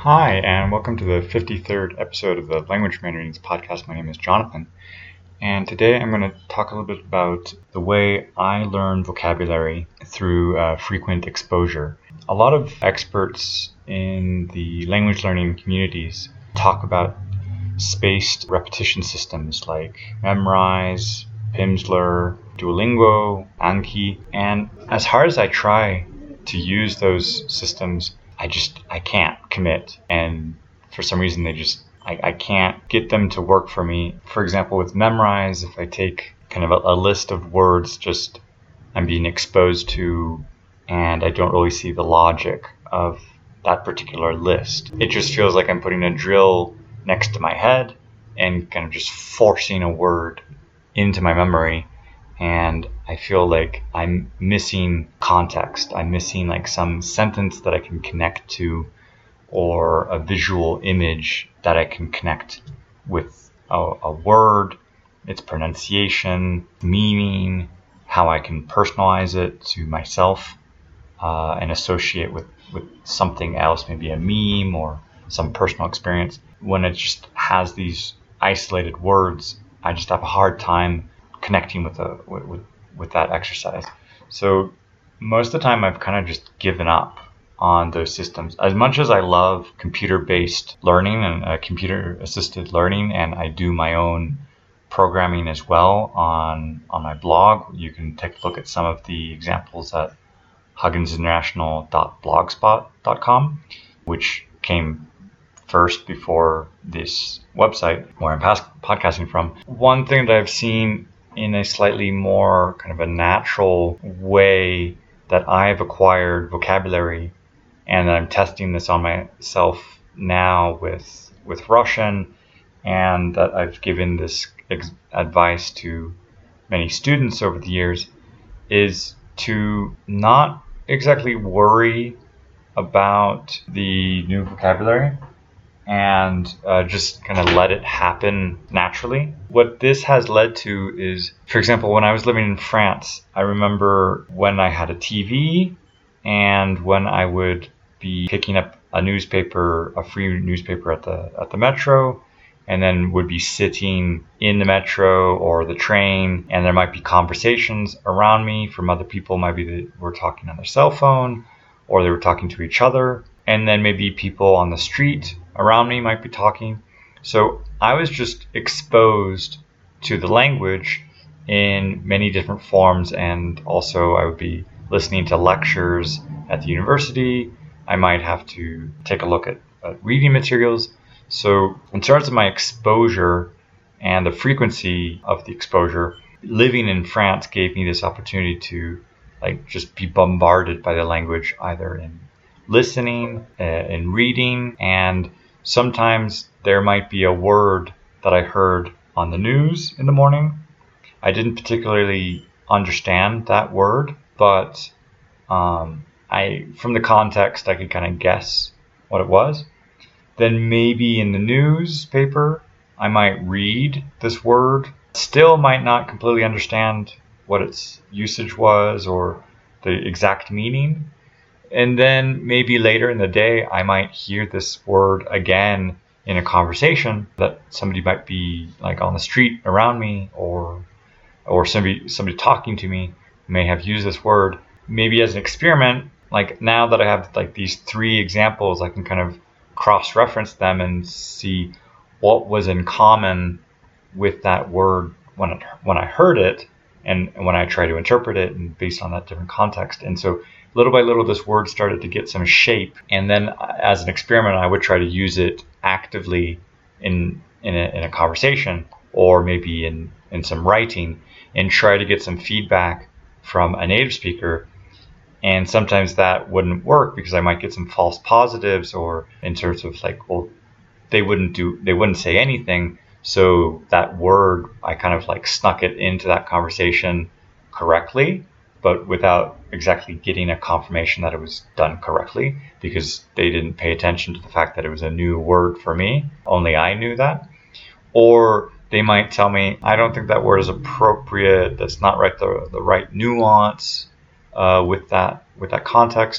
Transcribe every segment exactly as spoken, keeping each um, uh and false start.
Hi, and welcome to the fifty-third episode of the Language Mandarins podcast. My name is Jonathan, and today I'm going to talk a little bit about the way I learn vocabulary through uh, frequent exposure. A lot of experts in the language learning communities talk about spaced repetition systems like Memrise, Pimsleur, Duolingo, Anki, and as hard as I try to use those systems, I just, I can't commit. And for some reason, they just, I, I can't get them to work for me. For example, with Memrise, if I take kind of a, a list of words just I'm being exposed to, and I don't really see the logic of that particular list, it just feels like I'm putting a drill next to my head and kind of just forcing a word into my memory. And I feel like I'm missing context. I'm missing like some sentence that I can connect to, or a visual image that I can connect with a, a word, its pronunciation, meaning, how I can personalize it to myself uh, and associate with, with something else, maybe a meme or some personal experience. When it just has these isolated words, I just have a hard time connecting with, a, with, with that exercise. So most of the time I've kind of just given up on those systems. As much as I love computer-based learning and uh, computer-assisted learning, and I do my own programming as well on, on my blog. You can take a look at some of the examples at huggins international dot blogspot dot com, which came first before this website where I'm past podcasting from. One thing that I've seen in a slightly more kind of a natural way that I've acquired vocabulary, and I'm testing this on myself now with with Russian, and that I've given this ex- advice to many students over the years, is to not exactly worry about the new vocabulary and uh, just kind of let it happen naturally. What this has led to is, for example, when I was living in France, I remember when I had a T V and when I would be picking up a newspaper, a free newspaper at the at the metro, and then would be sitting in the metro or the train, and there might be conversations around me from other people. Maybe they were talking on their cell phone, or they were talking to each other, and then maybe people on the street around me might be talking. So I was just exposed to the language in many different forms, and also I would be listening to lectures at the university. I might have to take a look at, at reading materials. So in terms of my exposure and the frequency of the exposure, living in France gave me this opportunity to like just be bombarded by the language, either in listening, uh, in reading, and sometimes there might be a word that I heard on the news in the morning. I didn't particularly understand that word, but um, I, from the context, I could kind of guess what it was. Then maybe in the newspaper, I might read this word, still might not completely understand what its usage was or the exact meaning. And then maybe later in the day, I might hear this word again in a conversation that somebody might be like on the street around me, or or somebody somebody talking to me may have used this word. Maybe as an experiment, like now that I have like these three examples, I can kind of cross-reference them and see what was in common with that word when it, when I heard it, and when I try to interpret it, and based on that different context. And so little by little, this word started to get some shape. And then as an experiment, I would try to use it actively in in a, in a conversation, or maybe in, in some writing, and try to get some feedback from a native speaker. And sometimes that wouldn't work because I might get some false positives, or in terms of like, well, they wouldn't do, they wouldn't say anything. So that word, I kind of like snuck it into that conversation correctly, but without exactly getting a confirmation that it was done correctly, because they didn't pay attention to the fact that it was a new word for me. Only I knew that. Or they might tell me, I don't think that word is appropriate. That's not right, the, the right nuance uh, with that with that context.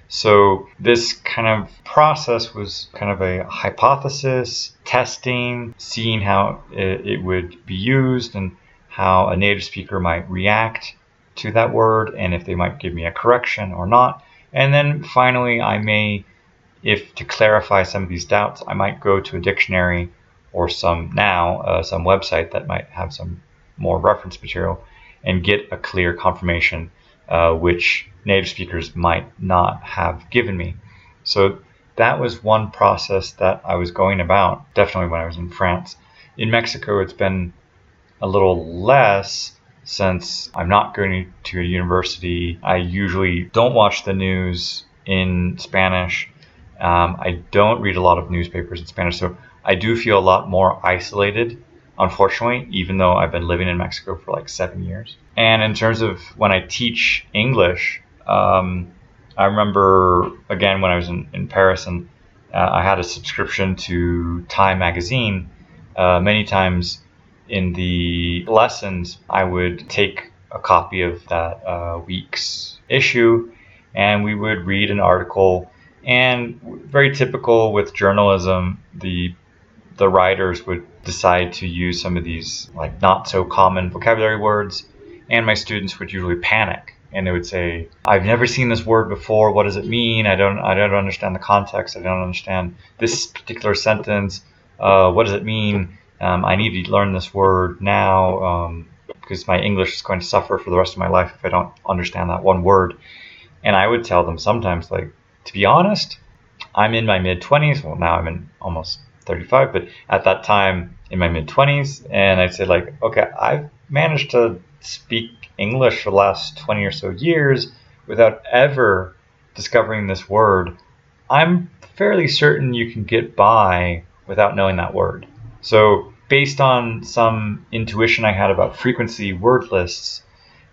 So this kind of process was kind of a hypothesis, testing, seeing how it, it would be used and how a native speaker might react to that word and if they might give me a correction or not. And then finally, I may, if to clarify some of these doubts, I might go to a dictionary or some now, uh, some website that might have some more reference material and get a clear confirmation, uh, which native speakers might not have given me. So that was one process that I was going about, definitely when I was in France. In Mexico, it's been a little less since I'm not going to a university. I usually don't watch the news in Spanish. Um, I don't read a lot of newspapers in Spanish, so I do feel a lot more isolated, unfortunately, even though I've been living in Mexico for like seven years. And in terms of when I teach English, um, I remember, again, when I was in, in Paris and uh, I had a subscription to Time magazine. Uh, many times in the lessons, I would take a copy of that uh, week's issue and we would read an article. And very typical with journalism, the the writers would decide to use some of these like not so common vocabulary words, and my students would usually panic and they would say, I've never seen this word before, what does it mean? I don't I don't understand the context, I don't understand this particular sentence, uh, what does it mean? Um, I need to learn this word now um, because my English is going to suffer for the rest of my life if I don't understand that one word. And I would tell them sometimes, like, to be honest, I'm in my mid-twenties, well now I'm in almost thirty-five, but at that time in my mid-twenties, and I'd say like, okay, I've managed to speak English for the last twenty or so years without ever discovering this word. I'm fairly certain you can get by without knowing that word. So based on some intuition I had about frequency word lists,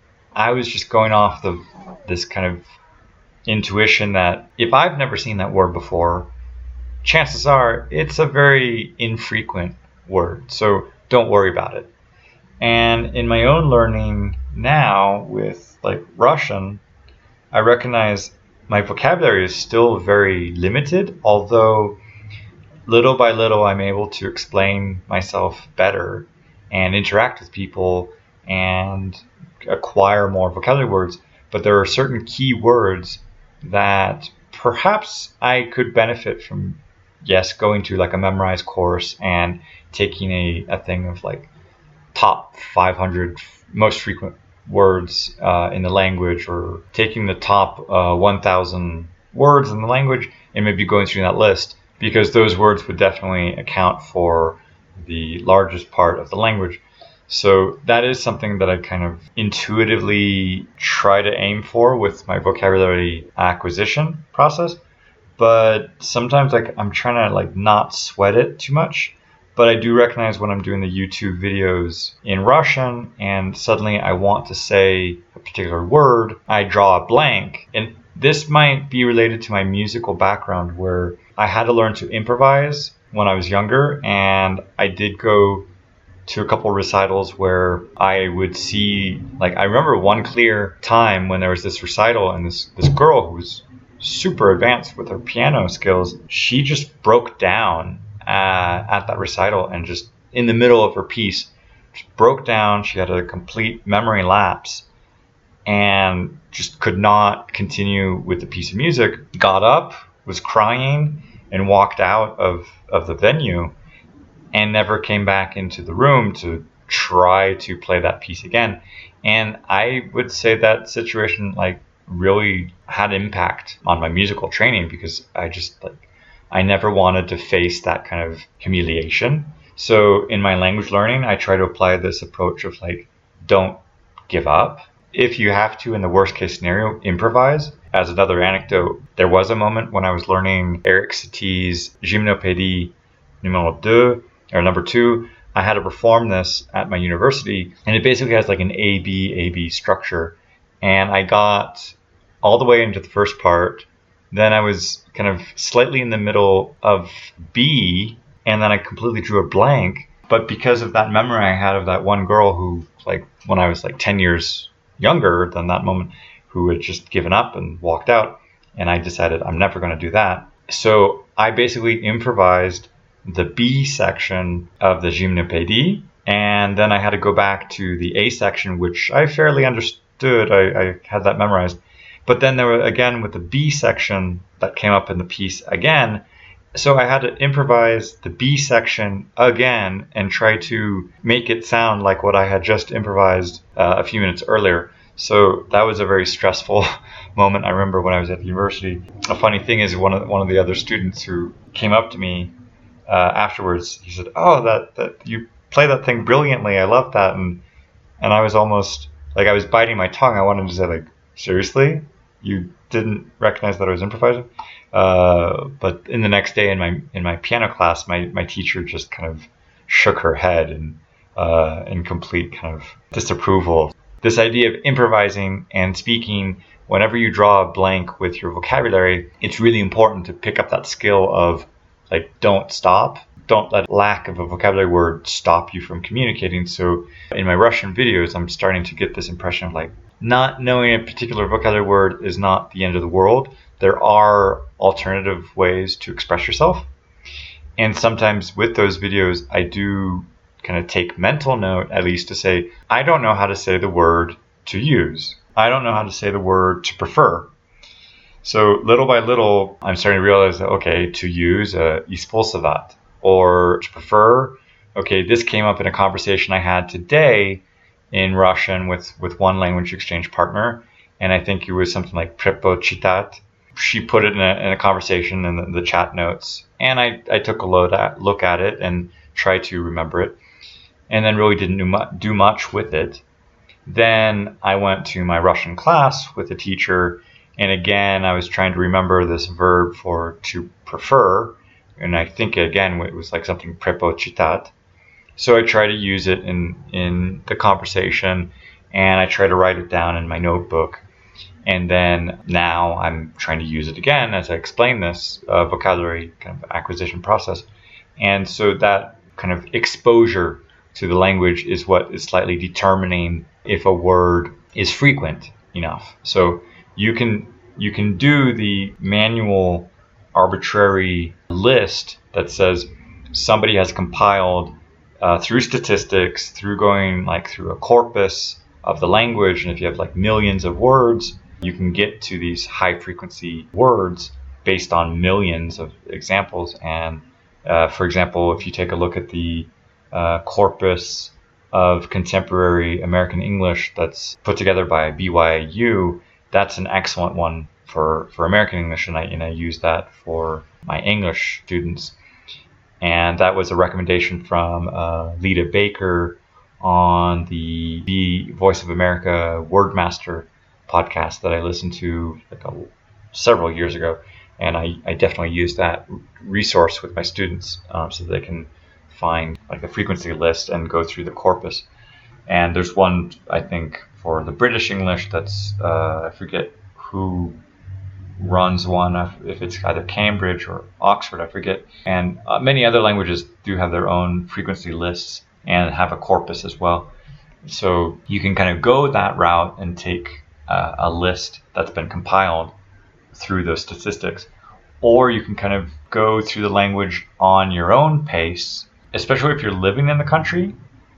I was just going off the this kind of intuition that if I've never seen that word before, chances are it's a very infrequent word, so don't worry about it. And in my own learning now with like Russian, I recognize my vocabulary is still very limited, although little by little I'm able to explain myself better and interact with people and acquire more vocabulary words. But there are certain key words that perhaps I could benefit from, yes, going to like a memorized course and taking a, a thing of like top five hundred most frequent words uh, in the language, or taking the top uh, one thousand words in the language and maybe going through that list, because those words would definitely account for the largest part of the language. So that is something that I kind of intuitively try to aim for with my vocabulary acquisition process. But sometimes like I'm trying to like not sweat it too much. But I do recognize when I'm doing the YouTube videos in Russian and suddenly I want to say a particular word, I draw a blank. And this might be related to my musical background, where I had to learn to improvise when I was younger, and I did go to a couple recitals where I would see, like, I remember one clear time when there was this recital and this, this girl who was super advanced with her piano skills, she just broke down uh, at that recital and just in the middle of her piece, just broke down. She had a complete memory lapse and just could not continue with the piece of music, got up, was crying, and walked out of, of the venue and never came back into the room to try to play that piece again. And I would say that situation like really had impact on my musical training, because I just like I never wanted to face that kind of humiliation. So in my language learning, I try to apply this approach of like, don't give up. If you have to, in the worst case scenario, improvise. As another anecdote, there was a moment when I was learning Eric Satie's Gymnopédie numéro deux, or number two. I had to perform this at my university, and it basically has like an A B A B structure. And I got all the way into the first part, then I was kind of slightly in the middle of B, and then I completely drew a blank. But because of that memory I had of that one girl who, like, when I was like ten years younger than that moment, who had just given up and walked out, and I decided I'm never going to do that. So I basically improvised the B section of the Gymnopédie, and then I had to go back to the A section, which I fairly understood. I, I had that memorized. But then there were, again, with the B section that came up in the piece again, so I had to improvise the B section again and try to make it sound like what I had just improvised uh, a few minutes earlier. So that was a very stressful moment. I remember when I was at the university. A funny thing is, one of the, one of the other students who came up to me uh, afterwards, he said, "Oh, that that you play that thing brilliantly. I love that." And and I was almost like I was biting my tongue. I wanted to say, like, seriously, you didn't recognize that I was improvising? Uh, but in the next day in my in my piano class, my, my teacher just kind of shook her head in uh, in complete kind of disapproval. This idea of improvising and speaking, whenever you draw a blank with your vocabulary, it's really important to pick up that skill of, like, don't stop. Don't let lack of a vocabulary word stop you from communicating. So in my Russian videos, I'm starting to get this impression of, like, not knowing a particular vocabulary word is not the end of the world. There are alternative ways to express yourself. And sometimes with those videos, I do kind of take mental note, at least, to say, I don't know how to say the word to use. I don't know how to say the word to prefer. So little by little, I'm starting to realize that, okay, to use, uh, использовать, or to prefer, okay, this came up in a conversation I had today in Russian with, with one language exchange partner, and I think it was something like предпочитать. She put it in a, in a conversation in the, the chat notes, and I, I took a look at, look at it and tried to remember it, and then really didn't do, mu- do much with it. Then I went to my Russian class with a teacher, and again I was trying to remember this verb for to prefer, and I think again it was like something предпочитать. So I try to use it in, in the conversation, and I try to write it down in my notebook. And then now I'm trying to use it again as I explain this uh, vocabulary kind of acquisition process. And so that kind of exposure to the language is what is slightly determining if a word is frequent enough. So you can you can do the manual arbitrary list that says somebody has compiled uh, through statistics, through going like through a corpus of the language, and if you have like millions of words, you can get to these high frequency words based on millions of examples. And uh, for example, if you take a look at the uh, corpus of contemporary American English that's put together by B Y U, that's an excellent one for, for American English, and I, and I use that for my English students. And that was a recommendation from uh, Lita Baker on the, the Voice of America Wordmaster podcast that I listened to like a, several years ago, and I, I definitely use that resource with my students um, so they can find like the frequency list and go through the corpus. And there's one, I think, for the British English that's uh, I forget who runs one, if it's either Cambridge or Oxford, I forget. And uh, many other languages do have their own frequency lists and have a corpus as well. So you can kind of go that route and take uh, a list that's been compiled through those statistics. Or you can kind of go through the language on your own pace, especially if you're living in the country.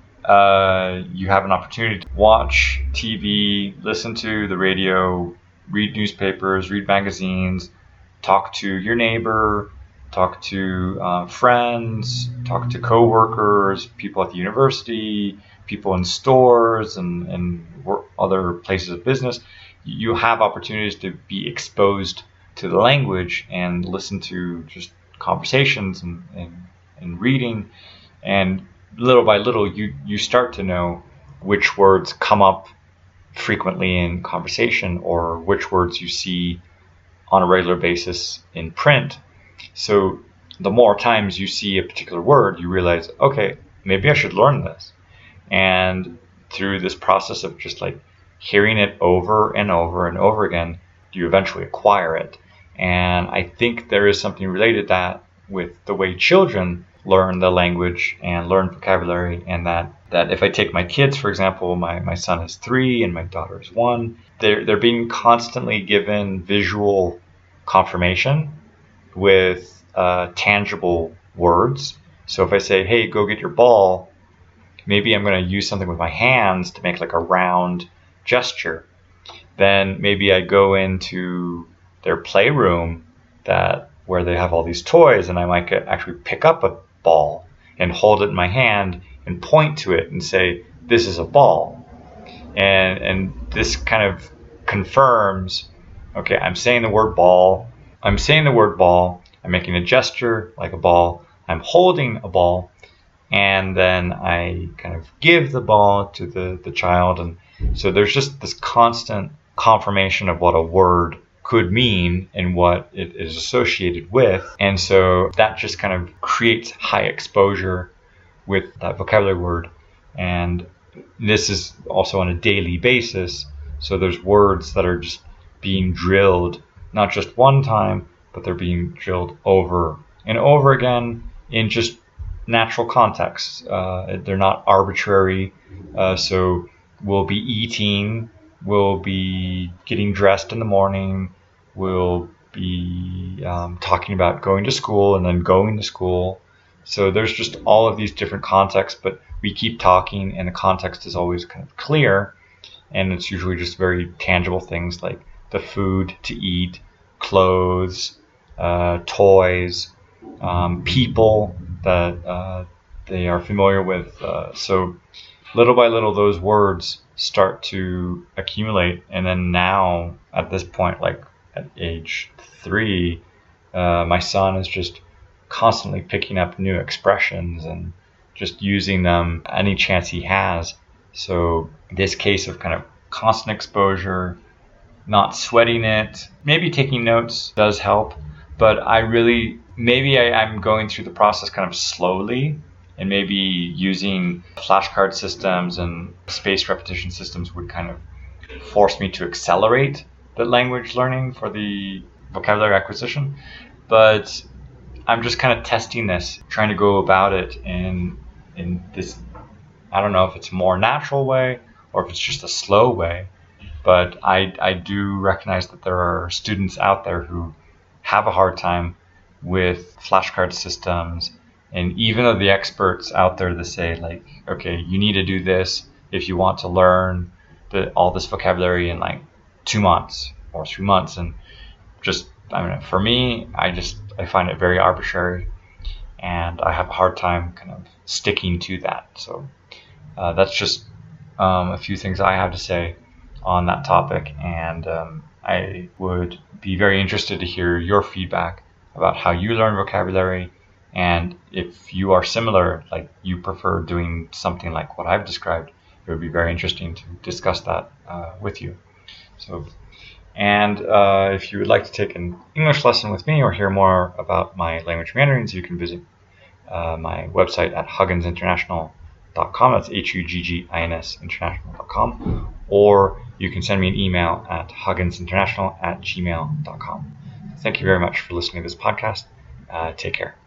Uh, you have an opportunity to watch T V, listen to the radio, read newspapers, read magazines, talk to your neighbor, talk to uh, friends, talk to coworkers, people at the university, people in stores and, and work, other places of business. You have opportunities to be exposed to the language and listen to just conversations and, and, and reading. And little by little, you, you start to know which words come up frequently in conversation or which words you see on a regular basis in print. So the more times you see a particular word, you realize, okay, maybe I should learn this. And through this process of just like hearing it over and over and over again, you eventually acquire it. And I think there is something related to that with the way children learn the language and learn vocabulary, and that, that if I take my kids, for example, my, my son is three and my daughter is one, they're, they're being constantly given visual confirmation with uh, tangible words. So if I say, hey, go get your ball, maybe I'm going to use something with my hands to make like a round gesture. Then maybe I go into their playroom that where they have all these toys, and I might get, actually pick up a ball and hold it in my hand and point to it and say, this is a ball. And and this kind of confirms, okay, I'm saying the word ball. I'm saying the word ball. I'm making a gesture like a ball. I'm holding a ball. And then I kind of give the ball to the, the child. And so there's just this constant confirmation of what a word could mean and what it is associated with. And so that just kind of creates high exposure with that vocabulary word. And this is also on a daily basis. So there's words that are just being drilled, not just one time, but they're being drilled over and over again in just natural contexts. Uh, they're not arbitrary. Uh, so we'll be eating, we'll be getting dressed in the morning, we'll be um, talking about going to school and then going to school. So there's just all of these different contexts, but we keep talking and the context is always kind of clear. And it's usually just very tangible things like the food to eat, clothes, uh, toys, um, people that uh, they are familiar with. Uh, so little by little, those words start to accumulate. And then now, at this point, like at age three, uh, my son is just constantly picking up new expressions and just using them any chance he has. So this case of kind of constant exposure, not sweating it, maybe taking notes does help. But I really, maybe I, I'm going through the process kind of slowly, and maybe using flashcard systems and spaced repetition systems would kind of force me to accelerate the language learning for the vocabulary acquisition. But I'm just kind of testing this, trying to go about it in in this, I don't know if it's a more natural way or if it's just a slow way. But I, I do recognize that there are students out there who have a hard time with flashcard systems. And even though the experts out there that say like, okay, you need to do this if you want to learn the, all this vocabulary in like two months or three months. And just, I mean, for me, I just, I find it very arbitrary and I have a hard time kind of sticking to that. So uh, that's just um, a few things I have to say on that topic. And um, I would be very interested to hear your feedback about how you learn vocabulary. And if you are similar, like you prefer doing something like what I've described, it would be very interesting to discuss that uh, with you. So, and uh, if you would like to take an English lesson with me or hear more about my language Mandarins, you can visit uh, my website at huggins international dot com. That's H U G G I N S international dot com. Or you can send me an email at huggins international at gmail dot com. Thank you very much for listening to this podcast. Uh, take care.